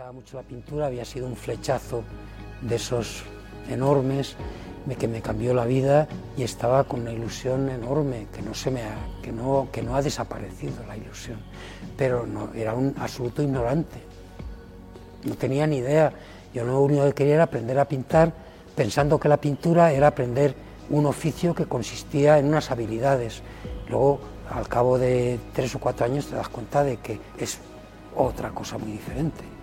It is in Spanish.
gustaba mucho la pintura, había sido un flechazo de esos enormes que me cambió la vida y estaba con una ilusión enorme que no ha desaparecido la ilusión, pero no, era un absoluto ignorante, no tenía ni idea. Yo lo único que quería era aprender a pintar, pensando que la pintura era aprender un oficio que consistía en unas habilidades. Luego, al cabo de 3 o 4 años, te das cuenta de que es otra cosa muy diferente.